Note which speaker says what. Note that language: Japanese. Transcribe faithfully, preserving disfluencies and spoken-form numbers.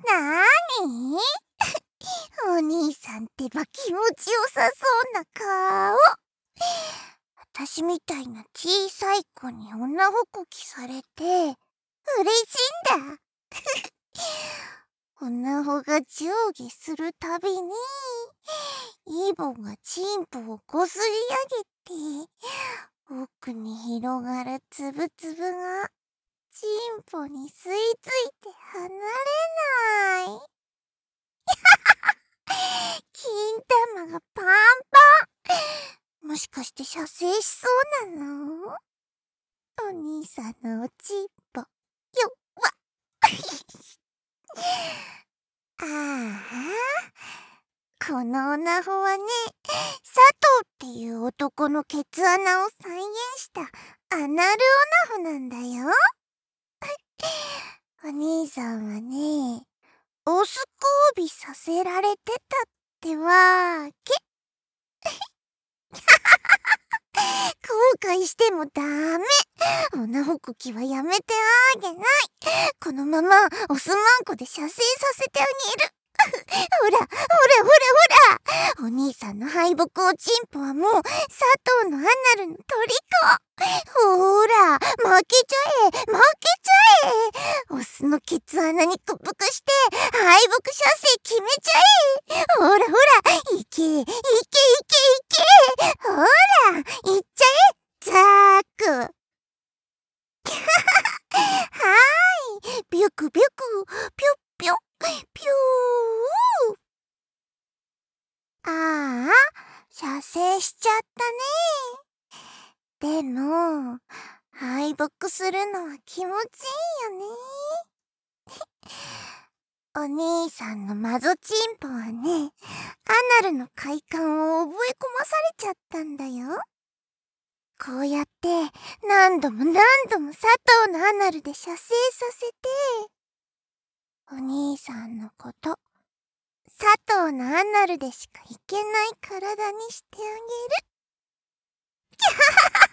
Speaker 1: なーにお兄さんってば気持ちよさそうな顔。私みたいな小さい子に女ほこきされて嬉しいんだ。女ほが上下するたびにイボがチンポをこすり上げて奥に広がるつぶつぶがチンポに吸い付いて離れない。金玉がパンパン。もしかして射精しそうなの？お兄さんのおちんぽよっわああ、このオナホはね、佐藤っていう男のケツ穴を再現したアナルオナホなんだよ。お兄さんはね、オス交尾させられてたってわけ。後悔してもダメ。オナホコキはやめてあげない。このままオスマンコで射精させてあげる。ほらほらほらほら、お兄さんの敗北おちんぽはもう佐藤のアナルの虜。ほら負けちゃえ負けちゃえ。オスのケツ穴に屈服して敗北射精決めちゃえ。ほらほら、いけいけいけいけ。ほらいっちゃえザーク。はーい、ビュクビュクピュッピュッピュー。ああ、射精しちゃったね。でも敗北するのは気持ちいいよね。お兄さんのマゾチンポはね、アナルの快感を覚え込まされちゃったんだよ。こうやって何度も何度も佐藤のアナルで射精させて、お兄さんのこと佐藤のアナルでしかいけない体にしてあげる。キャハハハ。